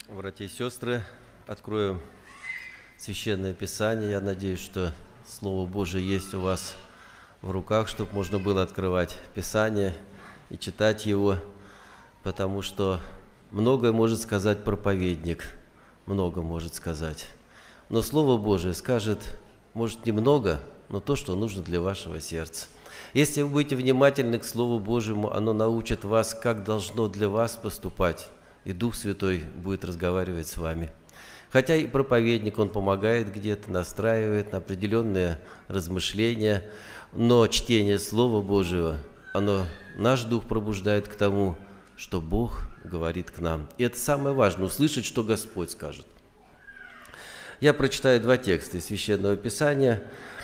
Братья и сестры, открою Священное Писание. Я надеюсь, что Слово Божие есть у вас в руках, чтобы можно было открывать Писание и читать его, потому что многое может сказать проповедник, много может сказать. Но Слово Божие скажет, может, немного, но то, что нужно для вашего сердца. Если вы будете внимательны к Слову Божьему, оно научит вас, как должно для вас поступать, и Дух Святой будет разговаривать с вами. Хотя и проповедник, он помогает где-то, настраивает на определенные размышления, но чтение Слова Божьего, оно наш дух пробуждает к тому, что Бог говорит к нам. И это самое важное, услышать, что Господь скажет. Я прочитаю два текста из Священного Писания.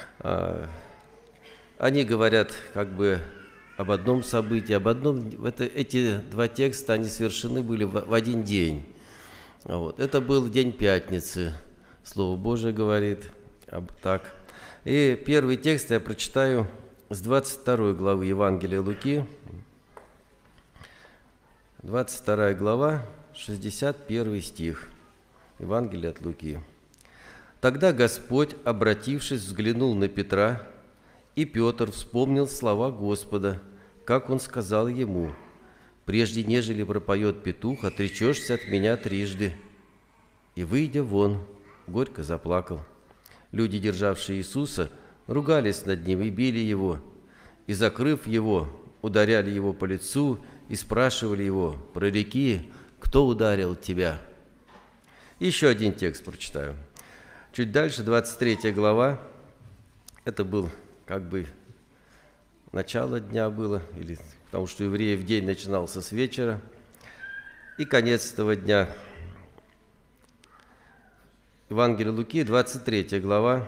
Они говорят как бы об одном событии, эти два текста, они совершены были в один день. Это был день Пятницы, Слово Божие говорит так. И первый текст я прочитаю с 22 главы Евангелия Луки, 22 глава, 61 стих, Евангелие от Луки. «Тогда Господь, обратившись, взглянул на Петра, и Петр вспомнил слова Господа, как он сказал ему: «Прежде нежели пропоет петух, отречешься от меня трижды». И, выйдя вон, горько заплакал. Люди, державшие Иисуса, ругались над ним и били его, и, закрыв его, ударяли его по лицу и спрашивали его: «Прореки, кто ударил тебя?» Еще один текст прочитаю. Чуть дальше, 23 глава, это был как бы начало дня было, потому что евреев день начинался с вечера, и конец этого дня. Евангелие Луки, 23 глава,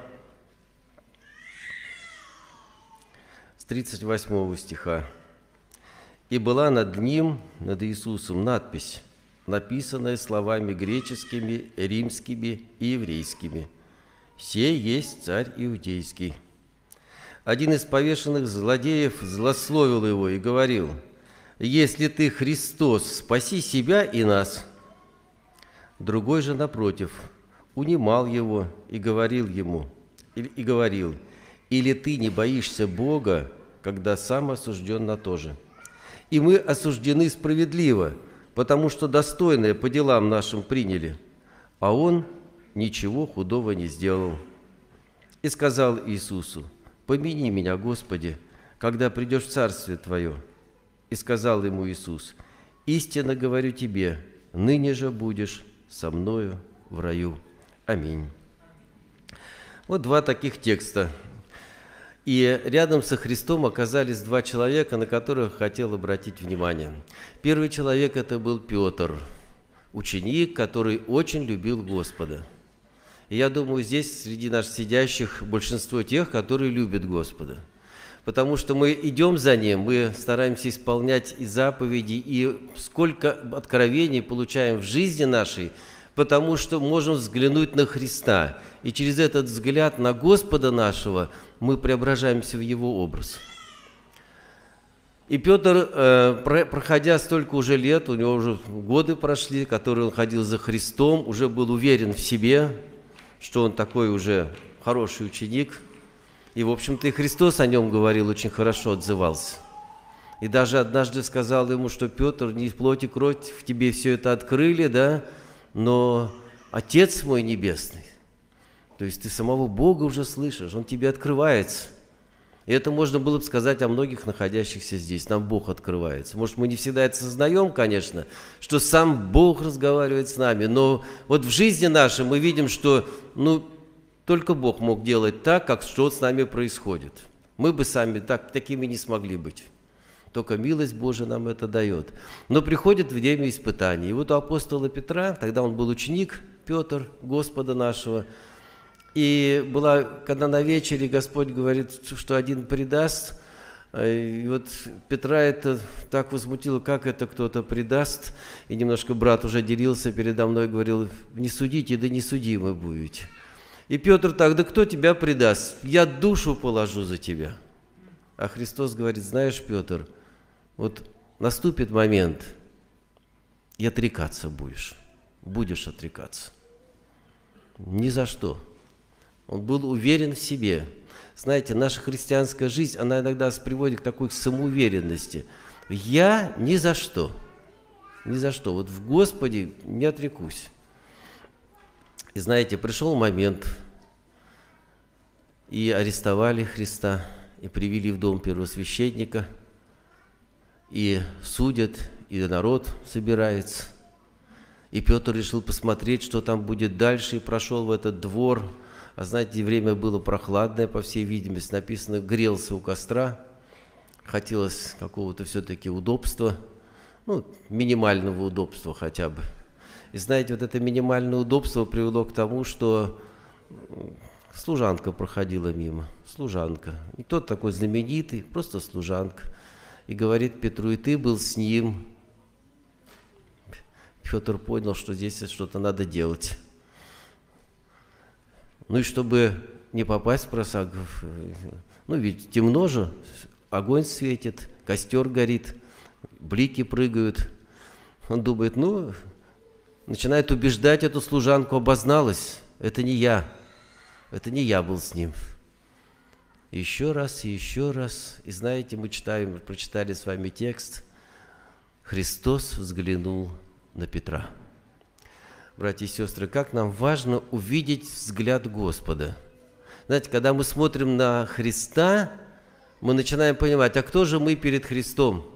с 38 стиха. «И была над ним, над Иисусом, надпись, написанная словами греческими, римскими и еврейскими: «Сей есть царь иудейский». Один из повешенных злодеев злословил его и говорил: «Если ты Христос, спаси себя и нас». Другой же, напротив, унимал его и говорил ему, «Или ты не боишься Бога, когда сам осужден на то же? И мы осуждены справедливо, потому что достойное по делам нашим приняли, а он ничего худого не сделал». И сказал Иисусу: «Помяни меня, Господи, когда придешь в Царствие Твое». И сказал ему Иисус: «Истинно говорю тебе, ныне же будешь со мною в раю». Аминь. Вот два таких текста. И рядом со Христом оказались два человека, на которых хотел обратить внимание. Первый человек – это был Петр, ученик, который очень любил Господа. И я думаю, здесь среди нас сидящих большинство тех, которые любят Господа. Потому что мы идем за Ним, мы стараемся исполнять и заповеди, и сколько откровений получаем в жизни нашей, потому что можем взглянуть на Христа. И через этот взгляд на Господа нашего мы преображаемся в Его образ. И Петр, проходя столько уже лет, у него уже годы прошли, которые он ходил за Христом, уже был уверен в себе, что он такой уже хороший ученик. И, в общем-то, и Христос о нем говорил, очень хорошо отзывался. И даже однажды сказал ему, что Петр, не плоть и кровь в тебе все это открыли, да, но Отец мой Небесный. То есть ты самого Бога уже слышишь, Он тебе открывается. И это можно было бы сказать о многих находящихся здесь. Нам Бог открывается. Может, мы не всегда это сознаем, конечно, что сам Бог разговаривает с нами, но вот в жизни нашей мы видим, что только Бог мог делать так, как что с нами происходит. Мы бы сами такими не смогли быть. Только милость Божия нам это дает. Но приходит время испытаний. И вот у апостола Петра, тогда он был ученик, Петр, Господа нашего, и когда на вечере Господь говорит, что один предаст, и вот Петра это так возмутило, как это кто-то предаст, и немножко брат уже делился передо мной, говорил: «Не судите, да не судимы будете». И Петр так: «Да кто тебя предаст? Я душу положу за тебя». А Христос говорит: «Знаешь, Петр, вот наступит момент, и отрекаться будешь. будешь отрекаться. Ни за что. Он был уверен в себе. Знаете, наша христианская жизнь, она иногда приводит к такой самоуверенности. Я ни за что. Ни за что. Вот в Господе не отрекусь. И знаете, пришел момент, и арестовали Христа, и привели в дом первосвященника, и судят, и народ собирается. И Петр решил посмотреть, что там будет дальше, и прошел в этот двор. А знаете, время было прохладное, по всей видимости, написано, грелся у костра. Хотелось какого-то все-таки удобства, ну, минимального удобства хотя бы. И знаете, вот это минимальное удобство привело к тому, что служанка проходила мимо, служанка. Не тот такой знаменитый, просто служанка. И говорит Петру, и ты был с ним. Петр понял, что здесь что-то надо делать. Ну и чтобы не попасть в просак, ну ведь темно же, огонь светит, костер горит, блики прыгают. Он думает, ну, начинает убеждать эту служанку, обозналась, это не я был с ним. Еще раз, и еще раз. И знаете, мы прочитали с вами текст. Христос взглянул на Петра. Братья и сестры, как нам важно увидеть взгляд Господа. Знаете, когда мы смотрим на Христа, мы начинаем понимать, а кто же мы перед Христом?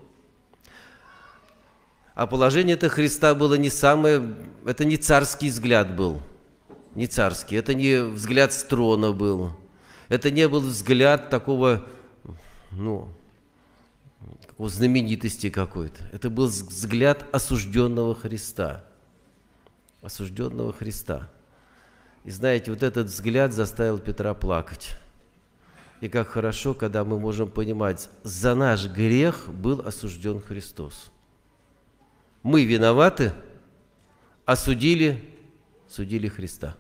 А положение-то Христа было не самое, это не царский взгляд был, не царский, это не взгляд с трона был, это не был взгляд такого, ну, знаменитости какой-то. Это был взгляд осужденного Христа. Осужденного Христа. И знаете, вот этот взгляд заставил Петра плакать. И как хорошо, когда мы можем понимать, за наш грех был осужден Христос. Мы виноваты, судили Христа.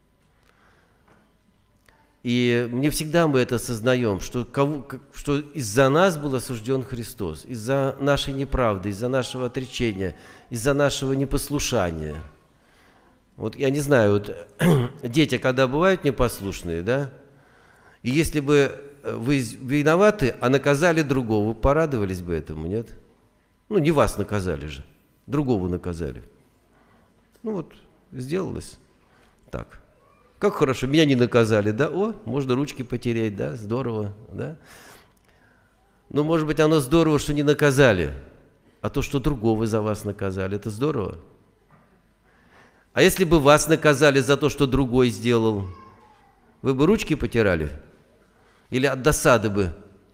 И не всегда мы это осознаем, что из-за нас был осужден Христос, из-за нашей неправды, из-за нашего отречения, из-за нашего непослушания. Вот я не знаю, вот дети, когда бывают непослушные, да, и если бы вы виноваты, а наказали другого, вы порадовались бы этому, нет? Ну, не вас наказали же, другого наказали. Ну вот, сделалось так. Как хорошо, меня не наказали, да? О, можно ручки потереть, да? Здорово, да? Ну, может быть, оно здорово, что не наказали, а то, что другого за вас наказали, это здорово. А если бы вас наказали за то, что другой сделал, вы бы ручки потирали? Или от досады бы,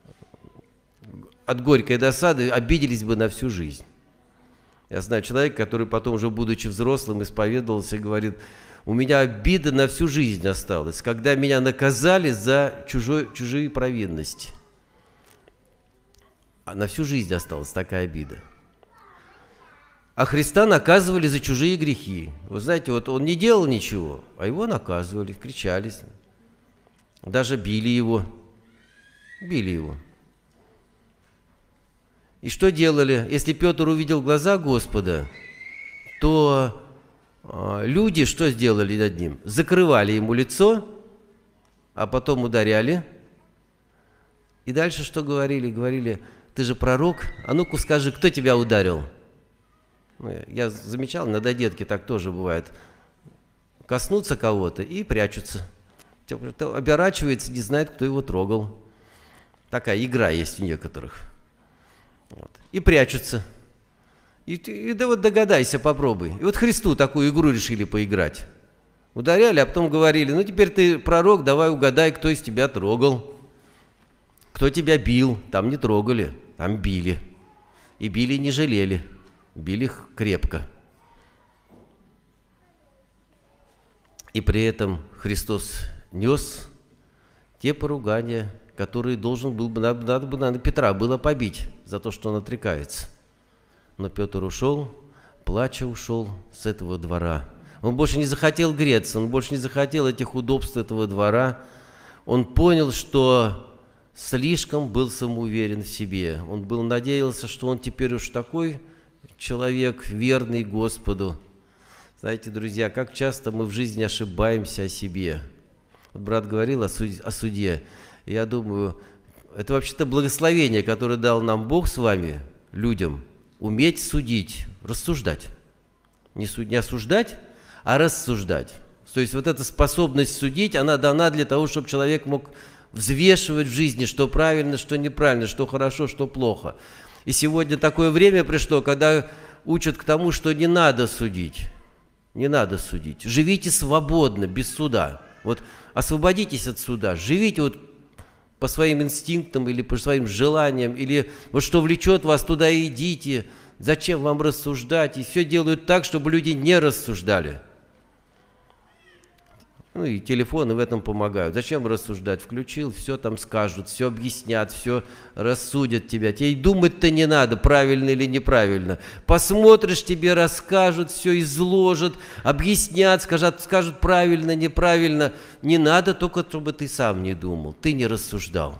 от горькой досады обиделись бы на всю жизнь? Я знаю человека, который потом, уже будучи взрослым, исповедовался и говорит, у меня обида на всю жизнь осталась, когда меня наказали за чужие провинности. А на всю жизнь осталась такая обида. А Христа наказывали за чужие грехи. Вы знаете, вот он не делал ничего, а его наказывали, кричали. Даже били его. Били его. И что делали? Если Петр увидел глаза Господа, то люди что сделали над ним? Закрывали ему лицо, а потом ударяли. И дальше что говорили? Говорили, ты же пророк, а ну-ка скажи, кто тебя ударил? Я замечал, иногда детки так тоже бывает. Коснутся кого-то и прячутся. Оборачивается, не знает, кто его трогал. Такая игра есть у некоторых. Вот. И прячутся. И да вот догадайся, попробуй. И вот Христу такую игру решили поиграть. Ударяли, а потом говорили, ну теперь ты пророк, давай угадай, кто из тебя трогал. Кто тебя бил? Там не трогали, там били. И били не жалели. Били их крепко. И при этом Христос нес те поругания, которые должен был бы, надо Петра было побить за то, что он отрекается. Но Петр ушел, плача ушел с этого двора. Он больше не захотел греться, он больше не захотел этих удобств этого двора. Он понял, что слишком был самоуверен в себе. Он надеялся, что он теперь уж такой человек, верный Господу. Знаете, друзья, как часто мы в жизни ошибаемся о себе. Вот брат говорил о суде. И я думаю, это вообще-то благословение, которое дал нам Бог с вами, людям, уметь судить, рассуждать. Не осуждать, а рассуждать. То есть вот эта способность судить, она дана для того, чтобы человек мог взвешивать в жизни, что правильно, что неправильно, что хорошо, что плохо. И сегодня такое время пришло, когда учат к тому, что не надо судить. Не надо судить. Живите свободно, без суда. Вот освободитесь от суда, живите вот по своим инстинктам или по своим желаниям, или вот что влечет вас, туда и идите. Зачем вам рассуждать? И все делают так, чтобы люди не рассуждали. Ну и телефоны в этом помогают. Зачем рассуждать? Включил, все там скажут, все объяснят, все рассудят тебя. Тебе и думать-то не надо, правильно или неправильно. Посмотришь, тебе расскажут, все изложат, объяснят, скажут правильно, неправильно. Не надо, только чтобы ты сам не думал, ты не рассуждал.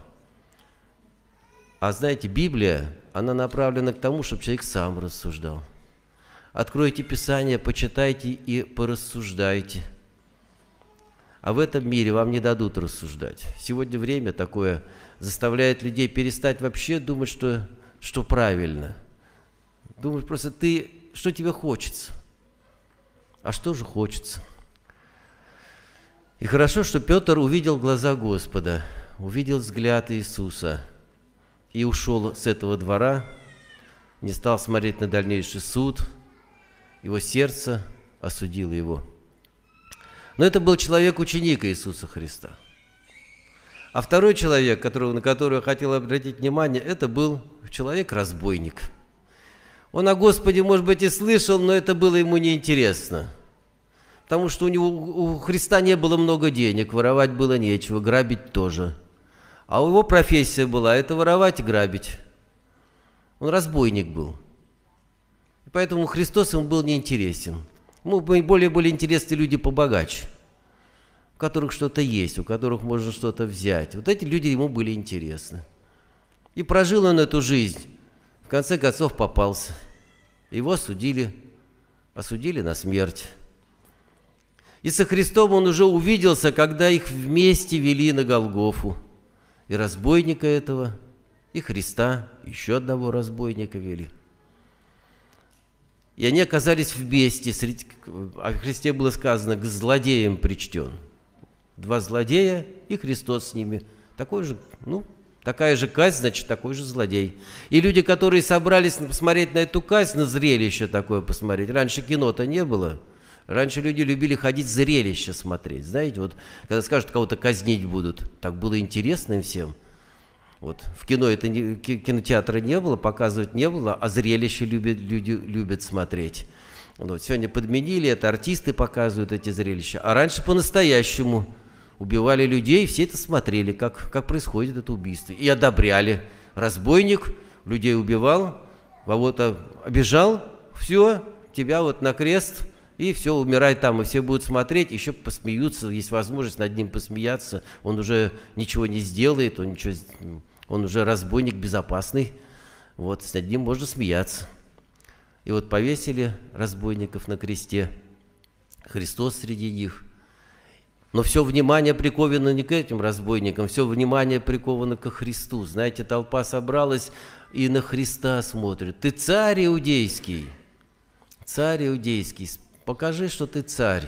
А знаете, Библия, она направлена к тому, чтобы человек сам рассуждал. Откройте Писание, почитайте и порассуждайте. А в этом мире вам не дадут рассуждать. Сегодня время такое заставляет людей перестать вообще думать, что правильно. Думаешь просто что тебе хочется. А что же хочется? И хорошо, что Петр увидел глаза Господа, увидел взгляд Иисуса и ушел с этого двора, не стал смотреть на дальнейший суд, его сердце осудило его. Но это был человек-ученик Иисуса Христа. А второй человек, на которого я хотел обратить внимание, это был человек-разбойник. Он о Господе, может быть, и слышал, но это было ему неинтересно. Потому что у Христа не было много денег, воровать было нечего, грабить тоже. А его профессия была – это воровать и грабить. Он разбойник был. И поэтому Христос ему был неинтересен. Ему более были интересны люди побогаче, у которых что-то есть, у которых можно что-то взять. Вот эти люди ему были интересны. И прожил он эту жизнь, в конце концов попался. Его осудили на смерть. И со Христом он уже увиделся, когда их вместе вели на Голгофу. И разбойника этого, и Христа, еще одного разбойника вели. И они оказались вместе, о Христе было сказано, к злодеям причтен. Два злодея и Христос с ними. Такая же казнь, значит, такой же злодей. И люди, которые собрались посмотреть на эту казнь, на зрелище такое посмотреть. Раньше кино-то не было. Раньше люди любили ходить зрелище смотреть. Знаете, вот когда скажут, кого-то казнить будут, так было интересно им всем. Вот. В кино кинотеатра не было, показывать не было, а зрелище люди любят смотреть. Вот. Сегодня подменили это, артисты показывают эти зрелища. А раньше по-настоящему убивали людей, все это смотрели, как происходит это убийство. И одобряли. Разбойник людей убивал, кого-то обижал, все, тебя вот на крест, и все, умирай там, и все будут смотреть, еще посмеются, есть возможность над ним посмеяться. Он уже ничего не сделает, он уже разбойник безопасный, вот, над ним можно смеяться. И вот повесили разбойников на кресте, Христос среди них. Но все внимание приковано не к этим разбойникам, все внимание приковано ко Христу. Знаете, толпа собралась и на Христа смотрит. Ты царь иудейский, покажи, что ты царь.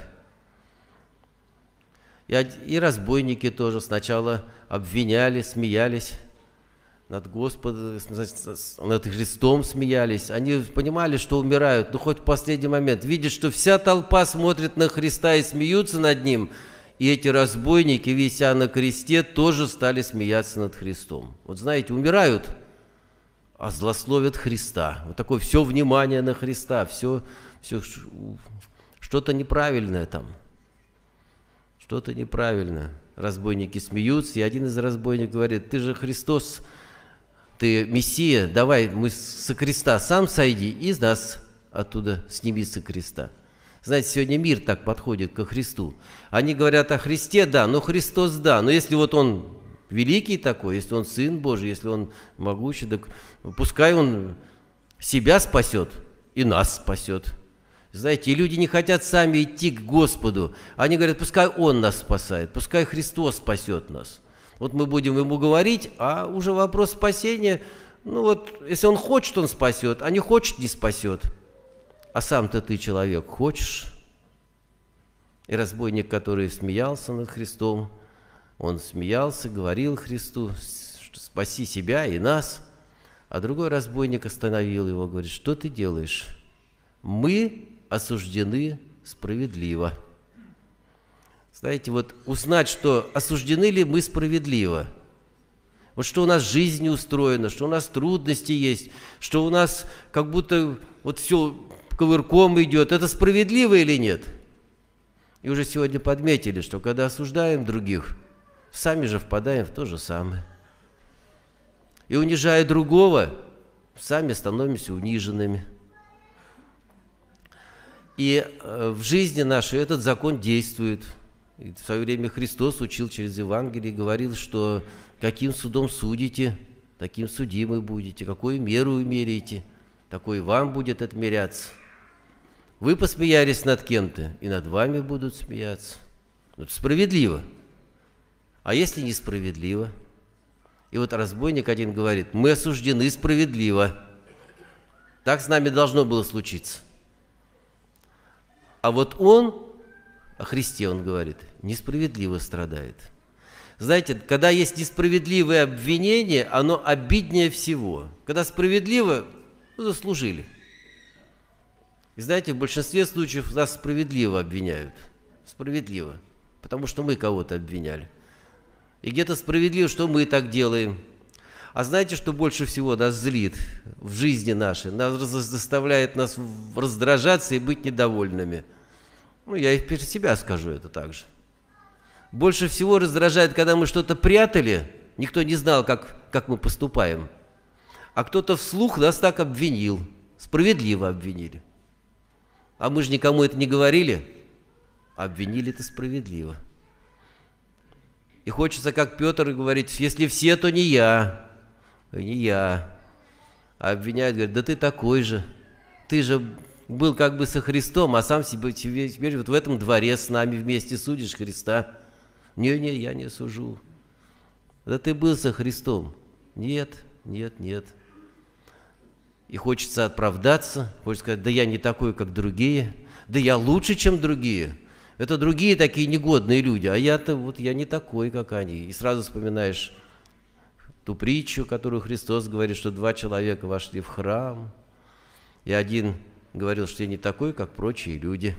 И разбойники тоже сначала обвиняли, смеялись. Над Господом, над Христом смеялись. Они понимали, что умирают, но хоть в последний момент. Видят, что вся толпа смотрит на Христа и смеются над Ним. И эти разбойники, вися на кресте, тоже стали смеяться над Христом. Вот знаете, умирают, а злословят Христа. Вот такое все внимание на Христа, все что-то неправильное там. Что-то неправильно. Разбойники смеются, и один из разбойников говорит: ты же Христос, ты Мессия, давай мы со креста сам сойди и нас оттуда сними со креста. Знаете, сегодня мир так подходит ко Христу. Они говорят о Христе, да, но Христос, да. Но если вот Он великий такой, если Он Сын Божий, если Он могучий, так пускай Он себя спасет и нас спасет. Знаете, и люди не хотят сами идти к Господу. Они говорят, пускай Он нас спасает, пускай Христос спасет нас. Вот мы будем Ему говорить, а уже вопрос спасения, ну вот, если Он хочет, Он спасет, а не хочет, не спасет. А сам-то ты, человек, хочешь? И разбойник, который смеялся над Христом, он смеялся, говорил Христу, что спаси себя и нас. А другой разбойник остановил его, говорит, что ты делаешь? Мы осуждены справедливо. Знаете, вот узнать, что осуждены ли мы справедливо, вот что у нас жизнь не устроена, что у нас трудности есть, что у нас как будто вот все ковырком идет, это справедливо или нет? И уже сегодня подметили, что когда осуждаем других, сами же впадаем в то же самое. И унижая другого, сами становимся униженными. И в жизни нашей этот закон действует. И в свое время Христос учил через Евангелие, говорил, что каким судом судите, таким судимы будете, какую меру умеряете, такой вам будет отмеряться. Вы посмеялись над кем-то, и над вами будут смеяться. Это справедливо. А если несправедливо? И вот разбойник один говорит, мы осуждены справедливо. Так с нами должно было случиться. А вот он, о Христе он говорит, несправедливо страдает. Знаете, когда есть несправедливое обвинение, оно обиднее всего. Когда справедливо, заслужили. И знаете, в большинстве случаев нас справедливо обвиняют. Справедливо. Потому что мы кого-то обвиняли. И где-то справедливо, что мы так делаем. А знаете, что больше всего нас злит в жизни нашей? Нас заставляет нас раздражаться и быть недовольными. Ну, я и перед себя скажу это также. Больше всего раздражает, когда мы что-то прятали, никто не знал, как мы поступаем. А кто-то вслух нас так обвинил, справедливо обвинили. А мы же никому это не говорили, обвинили-то справедливо. И хочется, как Петр, говорить, если все, то не я. Не я. А обвиняют, говорят, да ты такой же. Ты же был как бы со Христом, а сам теперь вот в этом дворе с нами вместе судишь Христа. Не, я не сужу. Да ты был со Христом. Нет. И хочется оправдаться, хочется сказать, да я не такой, как другие, да я лучше, чем другие. Это другие такие негодные люди, а я-то вот я не такой, как они. И сразу вспоминаешь ту притчу, которую Христос говорит, что 2 человека вошли в храм, и один говорил, что я не такой, как прочие люди.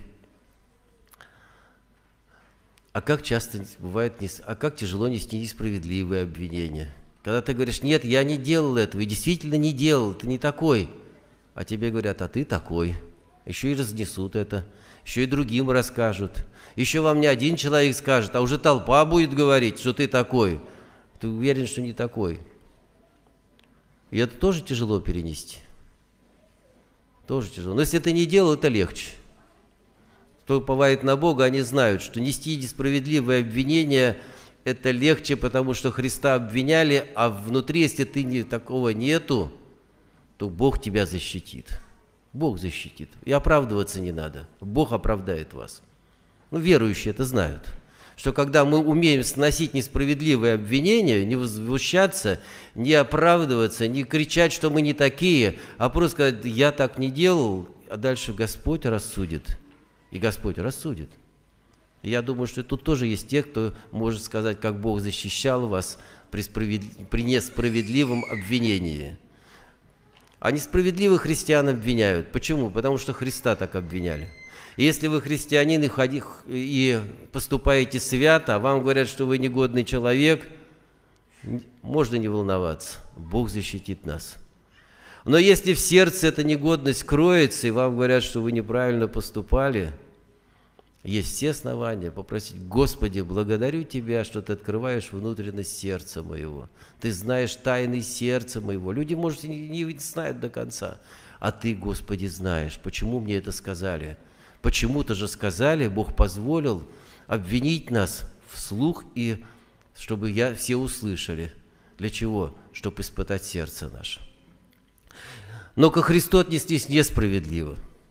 А как часто бывает, а как тяжело нести несправедливые обвинения. Когда ты говоришь, нет, я не делал этого, и действительно не делал, ты не такой. А тебе говорят, а ты такой. Еще и разнесут это, еще и другим расскажут. Еще вам не один человек скажет, а уже толпа будет говорить, что ты такой. Ты уверен, что не такой. И это тоже тяжело перенести. Тоже тяжело. Но если ты не делал, это легче. Кто уповает на Бога, они знают, что нести несправедливые обвинения – это легче, потому что Христа обвиняли, а внутри, если такого нету, то Бог тебя защитит. Бог защитит. И оправдываться не надо. Бог оправдает вас. Ну, верующие это знают. Что когда мы умеем сносить несправедливые обвинения, не возмущаться, не оправдываться, не кричать, что мы не такие, а просто сказать, я так не делал, а дальше Господь рассудит. И Господь рассудит. И я думаю, что тут тоже есть те, кто может сказать, как Бог защищал вас при несправедливом обвинении. А несправедливых христиан обвиняют. Почему? Потому что Христа так обвиняли. И если вы христианин и поступаете свято, а вам говорят, что вы негодный человек, можно не волноваться. Бог защитит нас. Но если в сердце эта негодность кроется, и вам говорят, что вы неправильно поступали, есть все основания попросить, Господи, благодарю Тебя, что Ты открываешь внутренность сердца моего. Ты знаешь тайны сердца моего. Люди, может, не знают до конца. А Ты, Господи, знаешь, почему мне это сказали. Почему-то же сказали, Бог позволил обвинить нас вслух, и чтобы все услышали. Для чего? Чтобы испытать сердце наше. Но ко Христу отнеслись несправедливо.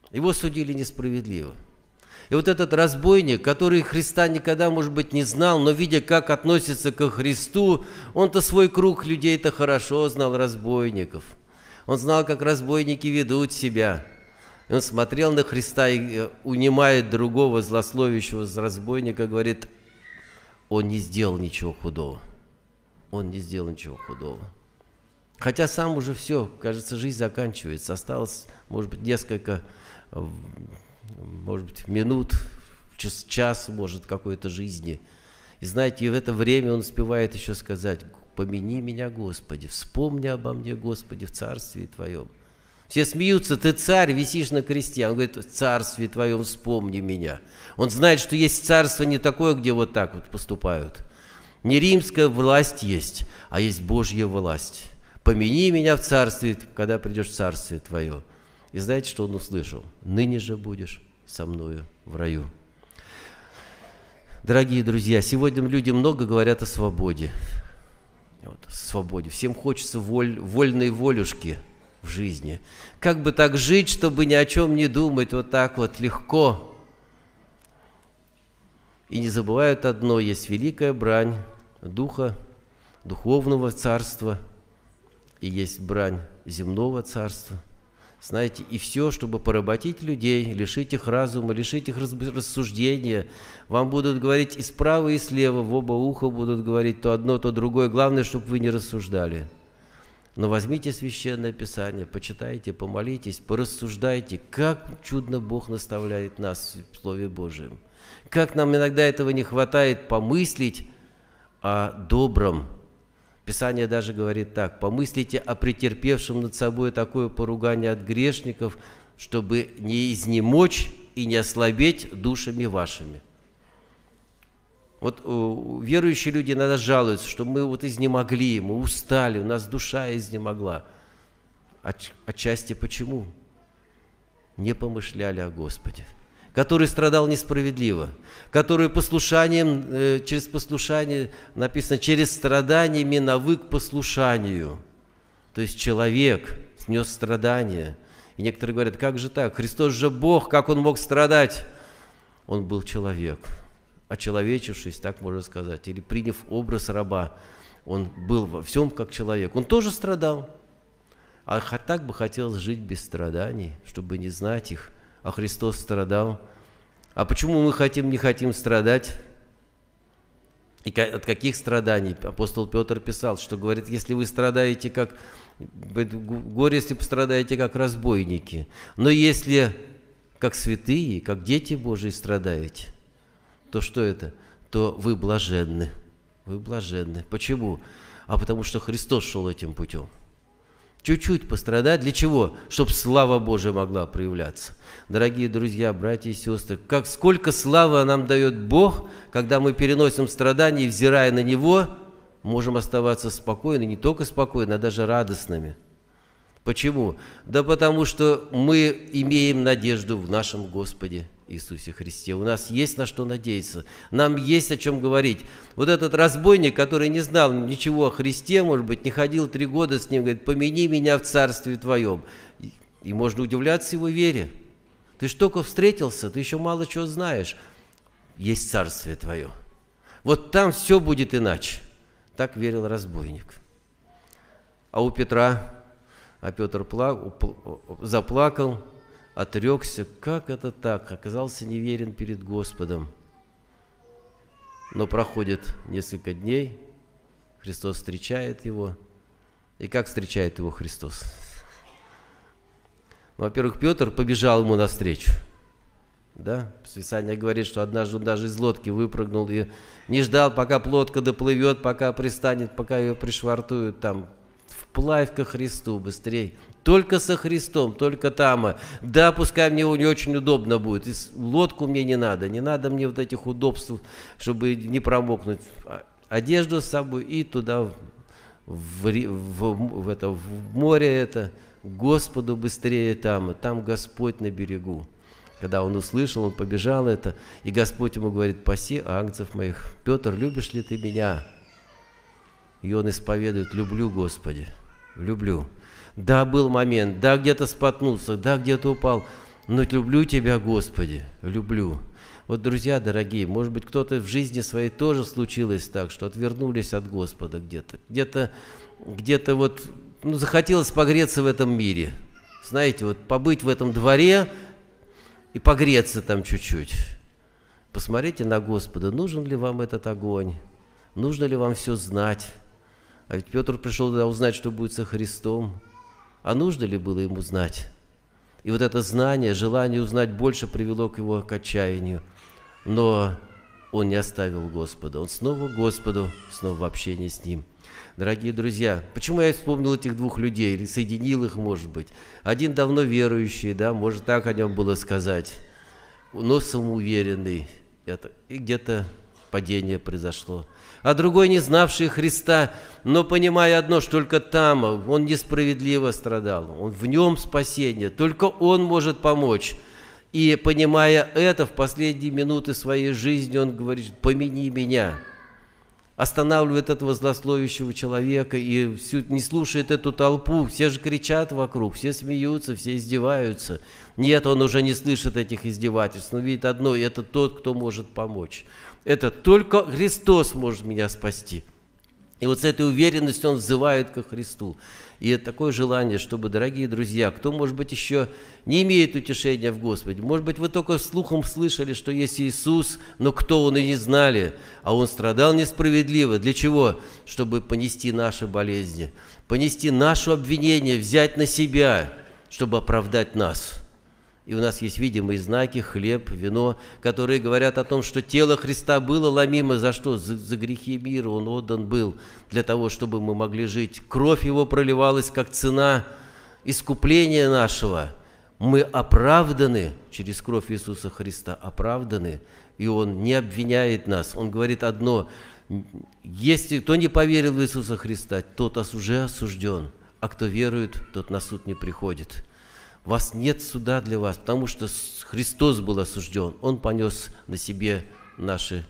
Его судили несправедливо. И вот этот разбойник, который Христа никогда, может быть, не знал, но видя, как относится ко Христу, он-то свой круг людей-то хорошо знал, разбойников. Он знал, как разбойники ведут себя. И он смотрел на Христа и унимает другого злословящего разбойника, говорит, он не сделал ничего худого. Он не сделал ничего худого. Хотя сам уже все, кажется, жизнь заканчивается. Осталось, может быть, несколько, может быть, минут, час, может, какой-то жизни. И знаете, и в это время он успевает еще сказать, помяни меня, Господи, вспомни обо мне, Господи, в Царстве Твоем. Все смеются, ты царь, висишь на кресте. Он говорит, в Царстве Твоем вспомни меня. Он знает, что есть царство не такое, где вот так вот поступают. Не римская власть есть, а есть Божья власть. Помяни меня в Царстве, когда придешь в Царствие Твое. И знаете, что он услышал? Ныне же будешь со мною в раю. Дорогие друзья, сегодня люди много говорят о свободе. Вот, свободе. Всем хочется вольной волюшки в жизни. Как бы так жить, чтобы ни о чем не думать, вот так вот легко. И не забывают одно, есть великая брань духа, духовного царства, и есть брань земного царства. Знаете, и все, чтобы поработить людей, лишить их разума, лишить их рассуждения. Вам будут говорить и справа, и слева, в оба уха будут говорить то одно, то другое. Главное, чтобы вы не рассуждали. Но возьмите Священное Писание, почитайте, помолитесь, порассуждайте, как чудно Бог наставляет нас в Слове Божьем. Как нам иногда этого не хватает помыслить о добром. Писание даже говорит так, помыслите о претерпевшем над собой такое поругание от грешников, чтобы не изнемочь и не ослабеть душами вашими. Вот верующие люди иногда жалуются, что мы вот изнемогли, мы устали, у нас душа изнемогла. Отчасти почему? Не помышляли о Господе, который страдал несправедливо, который послушанием, через послушание, написано, через страданиями навык послушанию. То есть человек снес страдания. И некоторые говорят, как же так? Христос же Бог, как Он мог страдать? Он был человек, очеловечившись, так можно сказать, или приняв образ раба, Он был во всем как человек. Он тоже страдал. А так бы хотелось жить без страданий, чтобы не знать их. А Христос страдал. А почему мы не хотим страдать? И от каких страданий? Апостол Петр писал, что говорит, если вы страдаете как... Горе, если пострадаете как разбойники. Но если как святые, как дети Божии страдаете, то что это? То вы блаженны. Вы блаженны. Почему? А потому что Христос шел этим путем. Чуть-чуть пострадать. Для чего? Чтобы слава Божия могла проявляться. Дорогие друзья, братья и сестры, сколько славы нам дает Бог, когда мы переносим страдания и, взирая на Него, можем оставаться спокойны, не только спокойны, а даже радостными. Почему? Да потому что мы имеем надежду в нашем Господе Иисусе Христе. У нас есть на что надеяться. Нам есть о чем говорить. Вот этот разбойник, который не знал ничего о Христе, может быть, не ходил 3 года с ним, говорит, помяни меня в Царстве Твоем. И можно удивляться его вере. Ты ж только встретился, ты еще мало чего знаешь. Есть Царствие Твое. Вот там все будет иначе. Так верил разбойник. А у Петра, Петр заплакал, отрекся. Как это так? Оказался неверен перед Господом. Но проходит несколько дней, Христос встречает его. И как встречает его Христос? Во-первых, Петр побежал ему навстречу. Да? Писание говорит, что однажды он даже из лодки выпрыгнул и не ждал, пока лодка доплывет, пока пристанет, пока ее пришвартуют там. Вплавь ко Христу быстрей. Только со Христом, только там. Да, пускай мне не очень удобно будет. И лодку мне не надо мне вот этих удобств, чтобы не промокнуть. Одежду с собой и туда, в море это, к Господу быстрее там Господь на берегу. Когда он услышал, он побежал это, и Господь ему говорит, паси агнцев моих. Петр, любишь ли ты меня? И он исповедует, люблю, Господи, люблю. Да, был момент, да, где-то споткнулся, да, где-то упал, но люблю Тебя, Господи, люблю. Вот, друзья дорогие, может быть, кто-то в жизни своей тоже случилось так, что отвернулись от Господа где-то вот, ну, захотелось погреться в этом мире. Знаете, вот побыть в этом дворе и погреться там чуть-чуть. Посмотрите на Господа, нужен ли вам этот огонь, нужно ли вам все знать. А ведь Петр пришел туда узнать, что будет со Христом. А нужно ли было ему знать? И вот это знание, желание узнать больше привело к его отчаянию. Но он не оставил Господа. Он снова к Господу, снова в общении с Ним. Дорогие друзья, почему я вспомнил этих двух людей, или соединил их, может быть? Один давно верующий, да, может так о нем было сказать, но самоуверенный, и где-то падение произошло. А другой, не знавший Христа, но понимая одно, что только там он несправедливо страдал, он в нем спасение, только он может помочь. И понимая это, в последние минуты своей жизни он говорит: помяни меня. Останавливает этого злословящего человека и не слушает эту толпу. Все же кричат вокруг, все смеются, все издеваются. Нет, он уже не слышит этих издевательств, но видит одно: это тот, кто может помочь. Это только Христос может меня спасти. И вот с этой уверенностью он взывает ко Христу. И это такое желание, чтобы, дорогие друзья, кто, может быть, еще не имеет утешения в Господе, может быть, вы только слухом слышали, что есть Иисус, но кто Он и не знали, а Он страдал несправедливо. Для чего? Чтобы понести наши болезни, понести наше обвинение, взять на себя, чтобы оправдать нас. И у нас есть видимые знаки: хлеб, вино, которые говорят о том, что тело Христа было ломимо за что? За грехи мира Он отдан был, для того, чтобы мы могли жить. Кровь Его проливалась как цена искупления нашего. Мы оправданы через кровь Иисуса Христа, оправданы, и Он не обвиняет нас. Он говорит одно: если кто не поверил в Иисуса Христа, тот уже осужден, а кто верует, тот на суд не приходит. У вас нет суда для вас, потому что Христос был осужден. Он понес на себе наши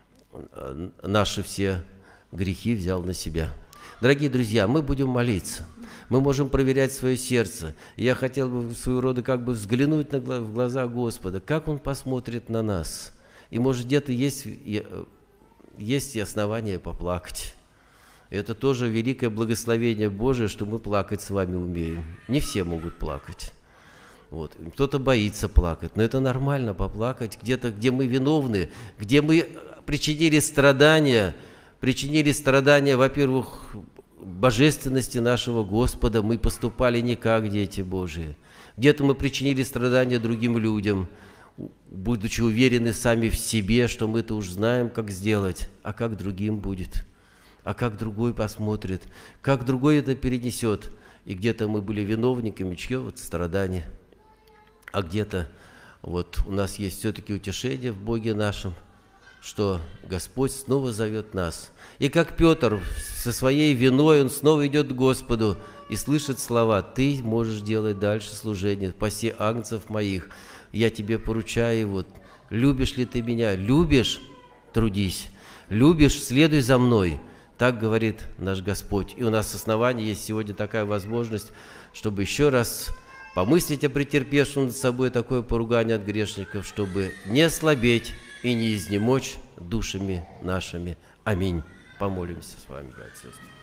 все грехи, взял на себя. Дорогие друзья, мы будем молиться. Мы можем проверять свое сердце. Я хотел бы своего рода как бы взглянуть в глаза Господа, как Он посмотрит на нас. И может где-то есть и основания поплакать. Это тоже великое благословение Божие, что мы плакать с вами умеем. Не все могут плакать. Вот. Кто-то боится плакать, но это нормально поплакать где-то, где мы виновны, где мы причинили страдания, во-первых, божественности нашего Господа, мы поступали не как дети Божии. Где-то мы причинили страдания другим людям, будучи уверены сами в себе, что мы-то уж знаем, как сделать, а как другим будет, а как другой посмотрит, как другой это перенесет. И где-то мы были виновниками чьего-то страдания. А где-то вот у нас есть все-таки утешение в Боге нашем, что Господь снова зовет нас. И как Петр со своей виной, он снова идет к Господу и слышит слова: «Ты можешь делать дальше служение, паси агнцев моих, я тебе поручаю, вот, любишь ли ты меня? Любишь? Трудись. Любишь? Следуй за мной». Так говорит наш Господь. И у нас с основания есть сегодня такая возможность, чтобы еще раз помыслить о претерпевшем над собой такое поругание от грешников, чтобы не ослабеть и не изнемочь душами нашими. Аминь. Помолимся с вами, братья и сестры.